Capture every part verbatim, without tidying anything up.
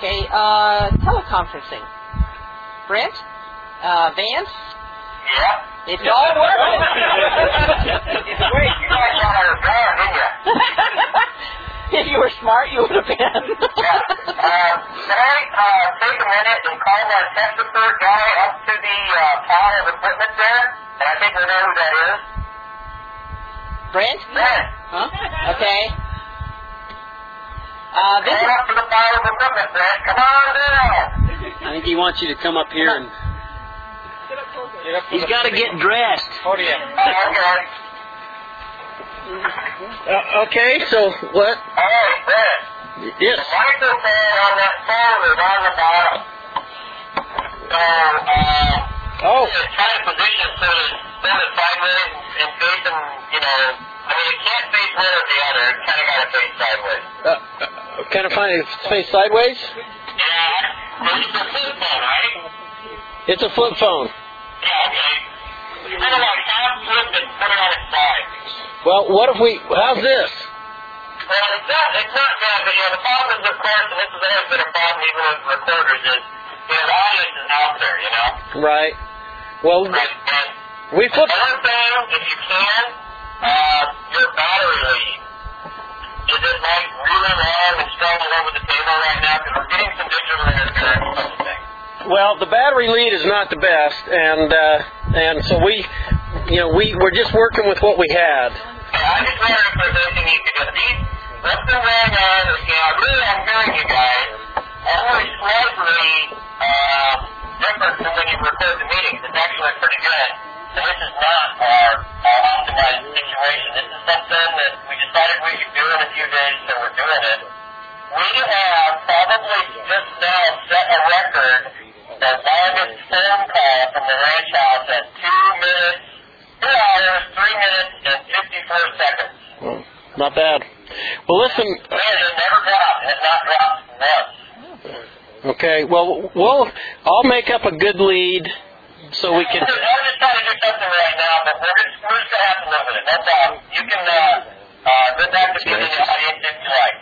Okay, uh, teleconferencing. Brent? Uh, Vance? Yeah? It's all working. It's great. You guys thought I was gone, didn't you? If you were smart, you would have been. Yeah. Uh, can I uh, take a minute and call our tech support guy up to the uh, pile of equipment there? And I think we know who that is. Brent? Brent. Huh? Okay. Uh, this Come is... up to the pile of equipment, Brent. Come on down. I think he wants you to come up here and... He's got to get dressed. Podium. Oh, okay. Uh, okay, so what? All right, Brent. Yes. The microphone on that phone is on the bottom. So, uh, Oh. it's trying to position it so that it's sort of sideways and facing, you know, I mean, it can't face one or the other. It's kind of got to face sideways. Uh, uh, kind of find its face sideways? Yeah. Well, it's a flip phone, right? It's a flip phone. Yeah, okay. It's kind of like half flipped and put it on its side. Well, what if we... How's this? Well, it's not, it's not bad, but, you know, the problem is, of course, and this has always been a problem even with recorders, is, you know, the audience is out there, you know? Right. Well, Right. And we flip... another thing, if you can, uh, your battery lead. Is it, like, really long and strung all over the table right now? Because we're getting some digital interference on the thing. Well, the battery lead is not the best, and uh, and so we, you know, we we're just working with what we had. Yeah, I just wondered if there's anything you could do. These, what's been going on is, you know, I really am hearing you guys only slightly uh, different from when you record the meetings. It's actually pretty good. So this is not our, our optimized situation. This is something that we decided we could do in a few days, so we're doing it. We have probably just now set a record, the longest phone call from the ranch house at two minutes, two hours, three minutes, and fifty-four seconds. Well, not bad. Well, listen. Man, it never dropped. It has not dropped once. Okay. Well, we'll I'll make up a good lead so we can. I'm just trying to do something right now, but we're just, we're just going to have to live with it. No problem. You can uh, uh, go back to being in the audience if you like.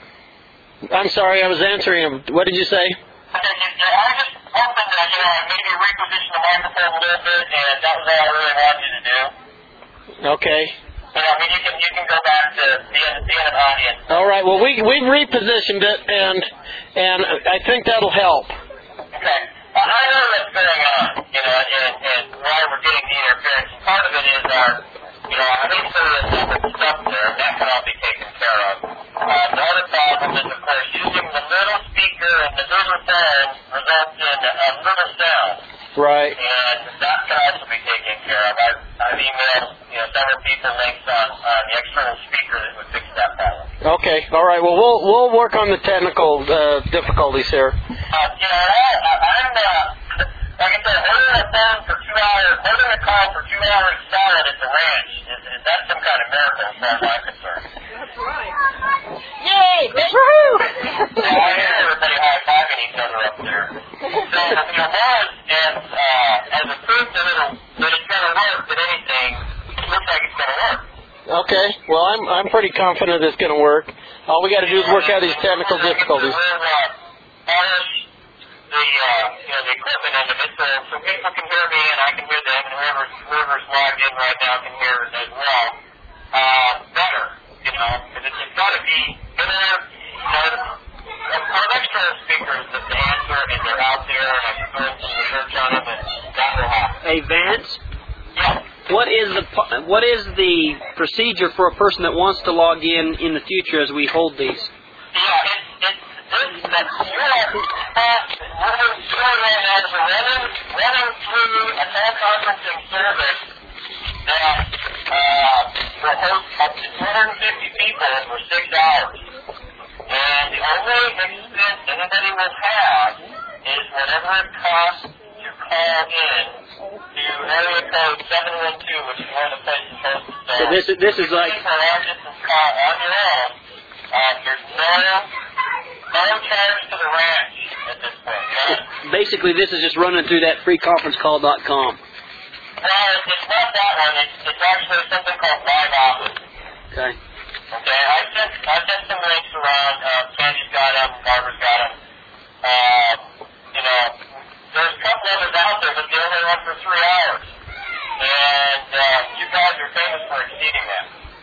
I'm sorry, I was answering him. What did you say? I was just hoping that, you know, maybe reposition the microphone a little bit, and that was all I really wanted you to do. Okay. You know, I mean, you can you can go back to being being an audience. All right. Well, we we repositioned it, and and I think that'll help. Okay. Well, I know what's going on, you know, and, and why we're getting the interference. Part of it is our, you know, I think some of the stuff that's stuck there, that can all be taken care of. Uh, the other problem is, of course, using the little speaker and the little phone results in a little sound. Right. And that can also be taken care of. I've, I've emailed, you know, several people links on, on the external speaker that would fix that problem. Okay. All right. Well, we'll we'll work on the technical uh, difficulties here. Uh, you know, I, I, I'm, uh, like I said, holding a phone for two hours, holding a call for two hours solid at the ranch, is, is that some kind of miracle as far as I'm concerned? That's right. Yay! Woohoo! So I hear everybody high-fiving each other up there. So, you know, as, as, uh, as a proof that, it'll, that it's going to work, that anything looks like it's going to work. Okay. Well, I'm I'm pretty confident it's going to work. All we got to do is work out these technical difficulties. We'll uh, polish the, uh, you know, the equipment end of it, so, so people can hear me and I can hear them, and whoever's, whoever's logged in right now can hear as well. Uh, better, you know, because it's, it's got to be, you know, you know, our external speakers that they answer and they're out there, and I can throw some research on them, and that will happen. Hey, Vance. Yeah. What is the what is the procedure for a person that wants to log in in the future as we hold these? Yeah, it's, it's, this, that you are, what we're doing right now is we're running, running through a teleconferencing service that, uh, will host up to two hundred fifty people for six hours. And the only expense anybody will have is whatever it costs to call in to area code seven one two, which is one of the places hosted. So, So this is this is like for a long distance call on your own. Uh, there's no, no charge to the ranch at this point. Right? basically this is just running through that free conference call dot com. Well, it's not that one. It's, it's actually something called Live Office. Okay. Okay, I sent I sent some links around. Uh, Candy's got them, Barbara's got them.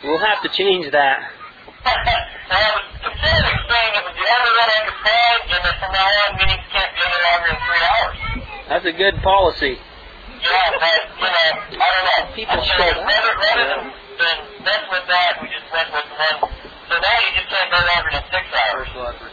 We'll have to change that. I was considering saying it was the only one I could find, and that from now on, meetings can't be any longer than three hours. That's a good policy. Yeah, but, you know, I don't know. People so showed up. rather, rather than, than mess with that, we just went with one. So now you just can't go longer than six hours.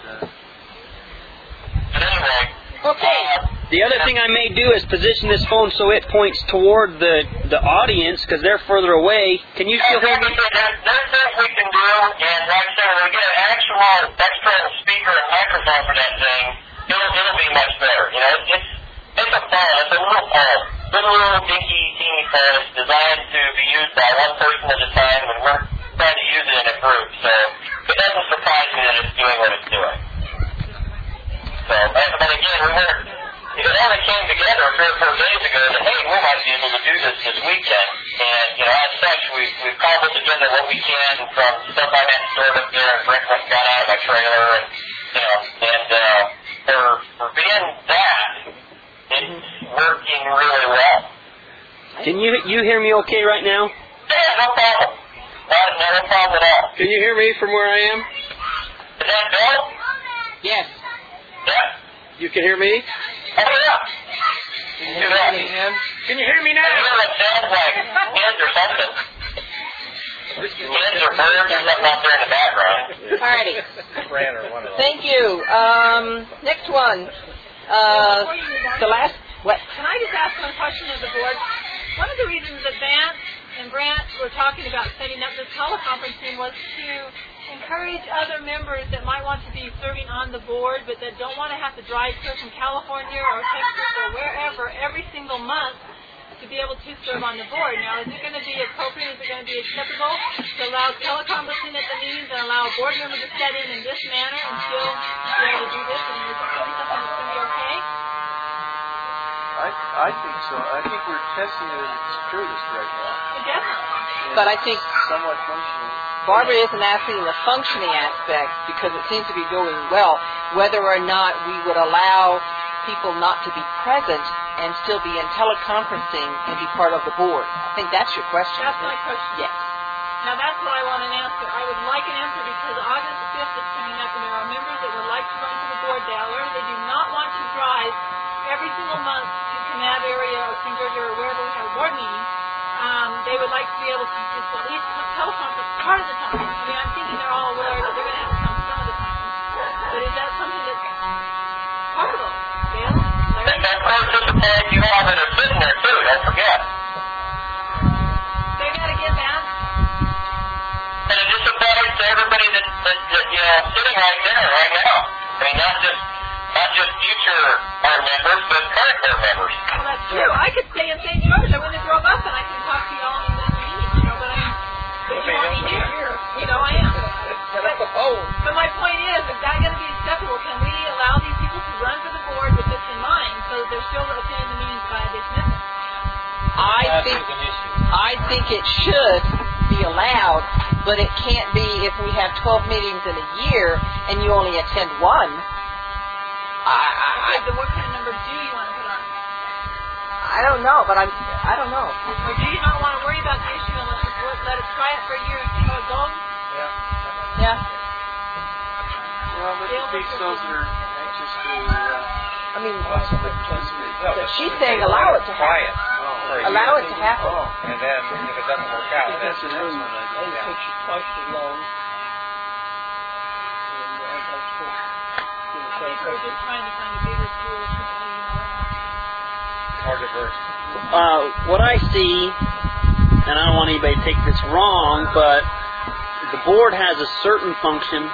But anyway. Okay. Uh, The other thing I may do is position this phone so it points toward the, the audience because they're further away. Can you still hear me? There's, there's things we can do, and like I said, when we get an actual external speaker and microphone for that thing, it'll, it'll be much better. You know, it's it's a phone. It's a little phone. Little, little dinky, teeny phone. It's designed to be used by one person at a time, and we're trying to use it in a group. So it doesn't surprise me that it's doing what it's doing. So, but again, we weren't... It only came together three or four days ago that, hey, we might be able to do this this weekend. And, you know, as such, we've, we've cobbled together what we can from stuff I had stored up there and Brent went and got out of my trailer. And, you know, and uh, for, for being that, it's working really well. Can you you hear me okay right now? Yeah, no problem. Not, no problem at all. Can you hear me from where I am? Is that Bill? Yes. Yeah. You can hear me? Oh, yeah. Can you hear me? Can you hear me I hear it sounds like hens or something. Hens or birds or something out there in the background. Alrighty. Thank you. Um, next one. Uh, the last. What? Can I just ask one question of the board? One of the reasons that Vance and Brant were talking about setting up this teleconferencing was to encourage other members that might want to be serving on the board but that don't want to have to drive clear from California or Texas or wherever every single month to be able to serve on the board. Now, is it going to be appropriate? Is it going to be acceptable to allow teleconferencing at the meetings and allow a board member to set in in this manner and still be able to do this? And is it going to be something that's going to be okay? I, I think so. I think we're testing it at its truest right now. Definitely. But I think somewhat functioning. Barbara isn't asking the functioning aspect because it seems to be going well. Whether or not we would allow people not to be present and still be in teleconferencing and be part of the board. I think that's your question. That's my question. Yes. Now that's what I want an answer. I would like an answer because August fifth is coming up and there are members that would like to run for the board. They already they do not want to drive every single month to Kanab area or King George or wherever we have a board meeting. Um, they would like to be able to just at least teleconference part of the time. I mean, I'm thinking they're all aware that they're going to have to come some of the time. But is that something that's possible? Dale? Larry? And participate you have that are sitting there too, don't forget. Say that again, Matt. And it just applies to everybody that, that, that you know, sitting right there, right now. I mean, not just not just future board members, but current board members. Well, that's true. I could stay in Saint George. I wouldn't have drove up and I can talk to you all in this meeting, you know, but I'm, but you want me here. You know, I am. But, but my point is, is that going to be acceptable? Can we allow these people to run for the board with this in mind so that they're still attending the meetings by dismissal? I think I think it should be allowed, but it can't be if we have twelve meetings in a year and you only attend one. I, I, I, Then what kind of number do you want to put on? I don't know, but I'm I don't know. Or do you not want to worry about the issue and let's just let it try it for a year and see how it goes? Yeah. Well, but it takes those that are anxious to uh, I mean, possibly participate. but she's saying allow it to happen. Oh, Allow it to happen. And then if it doesn't work out, then that's an excellent idea. yeah. I think we're just trying to find a bigger tool to, you know. More diverse. Uh, what I see, and I don't want anybody to take this wrong, but the board has a certain function,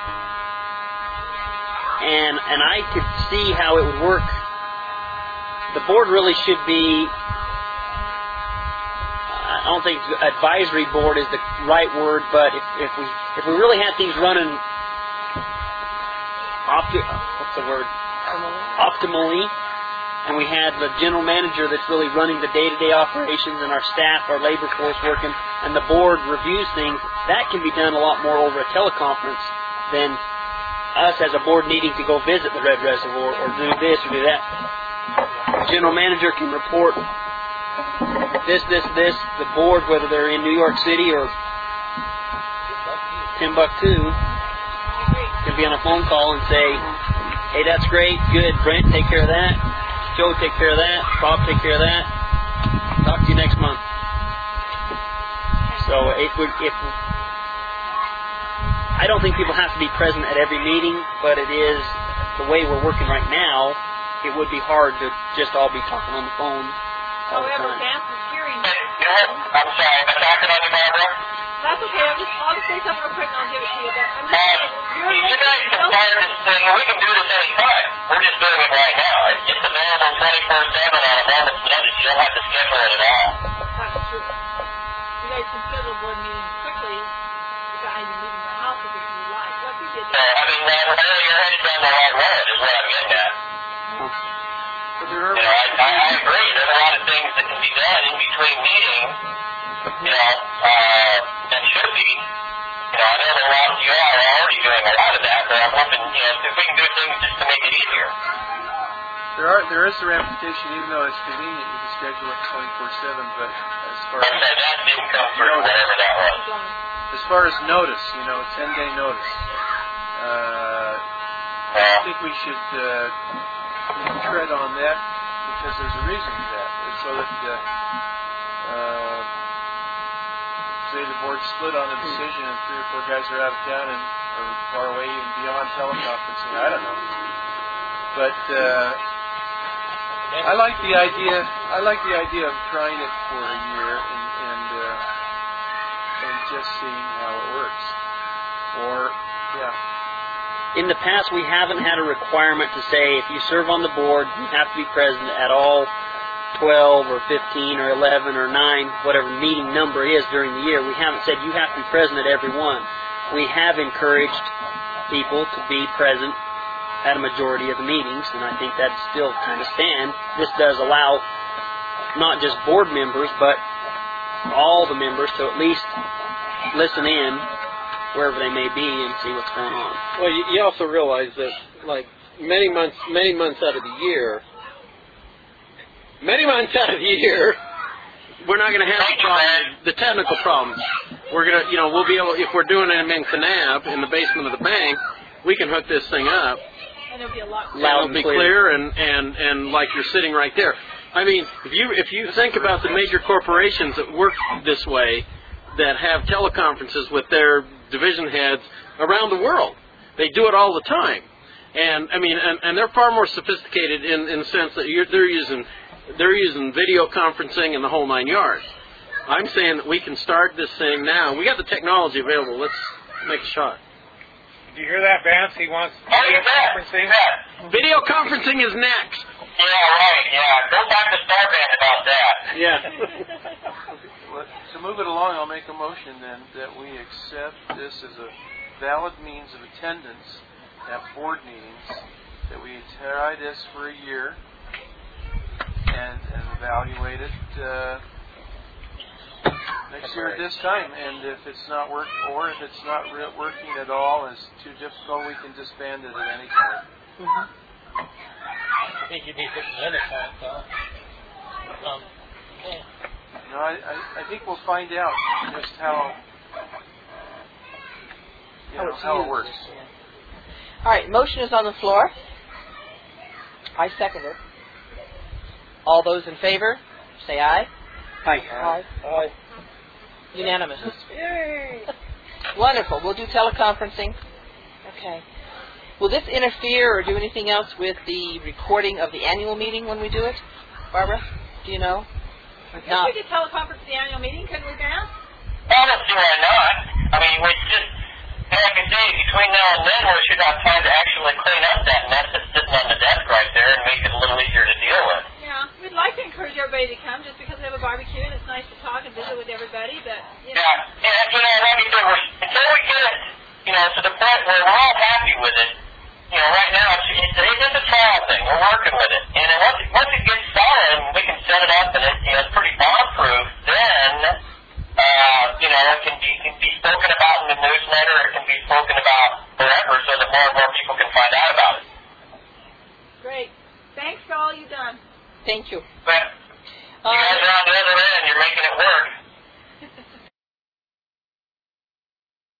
and and I could see how it would work. The board really should be, I don't think advisory board is the right word, but if, if we if we really had things running opti- what's the word? optimally, and we had the general manager that's really running the day-to-day operations and our staff, our labor force working, and the board reviews things, that can be done a lot more over a teleconference than us as a board needing to go visit the Red Reservoir or do this or do that. The general manager can report this, this, this. The board, whether they're in New York City or Timbuktu can be on a phone call and say, hey, that's great, good, Brent, take care of that. Joe, take care of that. Bob, take care of that. Talk to you next month. So it would, if I don't think people have to be present at every meeting, but it is the way we're working right now. It would be hard to just all be talking on the phone all the However, time. Vance is hearing. I'm sorry, am I talking on you, Barbara? That's okay. I'll just, I'll just say something real quick and I'll give it to you. But I'm just Um, saying, you're you guys can start this thing. We can do this anytime. We're just doing it right now. It's just available twenty-four seven on a moment's notice. You don't have to schedule it at all. That's true. You guys can schedule board meetings quickly without even leaving the house if you like. What you did. So, I mean, uh, really, you're headed down the right road is what I'm getting at. But there are You know, I, I, I agree. There's a lot of things that can be done in between meetings, you know, uh, that should be. You know, I know that a lot of you all are already doing a lot of that, but I'm hoping, you know, if we can do things just to make it easier. there are there is a ramification, even though it's convenient, you can schedule it twenty-four seven. But as far Like I as said, that didn't come through, whatever that was. as far as notice, you know, ten day notice. Uh, I Yeah. think we should uh, tread on that because there's a reason for that. It's so that uh, uh, say the board split on a decision and three or four guys are out of town and or far away and beyond teleconferencing. I don't know, but uh, I like the idea. I like the idea of trying it for a year and and, uh, and just seeing how it works. Or yeah. In the past, we haven't had a requirement to say if you serve on the board, you have to be present at all twelve or fifteen or eleven or nine, whatever meeting number is during the year. We haven't said you have to be present at every one. We have encouraged people to be present at a majority of the meetings, and I think that still kind of stands. This does allow not just board members, but all the members to at least listen in wherever they may be and see what's going on. Well, you, you also realize that, like, many months, many months out of the year, many months out of the year, we're not going to have the, problem, the technical problems. We're going to, you know, we'll be able, if we're doing it in Kanab, in the basement of the bank, we can hook this thing up. And it'll be a lot Loud It'll and be clear. clear and, and, and like you're sitting right there. I mean, if you if you think about the major corporations that work this way, that have teleconferences with their division heads around the world, they do it all the time. And I mean, and, and they're far more sophisticated in, in the sense that you're, they're using they're using video conferencing and the whole nine yards. I'm saying that we can start this thing now. We got the technology available. Let's make a shot. Do you hear that, Vance? He wants Oh, you video bet. conferencing. You bet. Video conferencing is next. Yeah, right. Yeah. Go back to Starband about that. Yeah. Well, to move it along, I'll make a motion then that we accept this as a valid means of attendance at board meetings, that we try this for a year and, and evaluate it uh, next year at this time. And if it's not work, or if it's not re- working at all, and it's too difficult, we can disband it at any time. Mm-hmm. I think you need to limit that, though. Um, yeah. No, I, I, I think we'll find out just how you know, how it works. All right, motion is on the floor. I second it. All those in favor, say aye. Hi. Aye. Aye. Unanimous. Wonderful. We'll do teleconferencing. Okay. Will this interfere or do anything else with the recording of the annual meeting when we do it? Barbara, do you know? I guess Not. we could teleconference the annual meeting, couldn't we, Vance? I don't see why not. I mean, we just, like I say, between now and then, we should have time to actually clean up that mess that's sitting on the desk right there and make it a little easier to deal with. Yeah, we'd like to encourage everybody to come just because we have a barbecue and it's nice to talk and visit with everybody, but, you know. Yeah, and you know, like I said, we're, until we get it, you know, to the point where we're all happy with it, you know, right now, it's, it's, it's just a trial thing. We're working with it. And then once it, once it gets solid and we can set it up and it, you know, it's pretty bomb-proof, then, uh, you know, it can be, can be spoken about in the newsletter, it can be spoken about forever so that more and more people can find out about it. Great. Thanks for all you've done. Thank you. But you guys are on the other end, you're making it work.